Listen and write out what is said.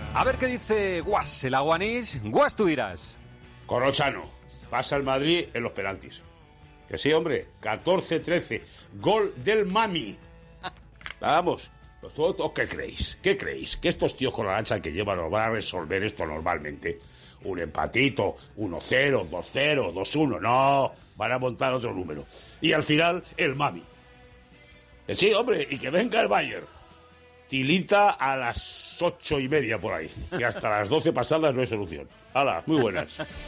A ver qué dice Guas, el aguanís. Guas, tú dirás. Corrochano, pasa el Madrid en los penaltis. Que sí, hombre, 14-13, gol del Mami. Vamos, ¿vosotros qué creéis? ¿Qué creéis? ¿Que estos tíos con la lancha que llevan nos van a resolver esto normalmente? Un empatito, 1-0, 2-0, 2-1, no, van a montar otro número. Y al final, el Mami. Que sí, hombre, y que venga el Bayern. Tilita a las 8:30 por ahí, que hasta las 12 pasadas no hay solución. ¡Hala, muy buenas!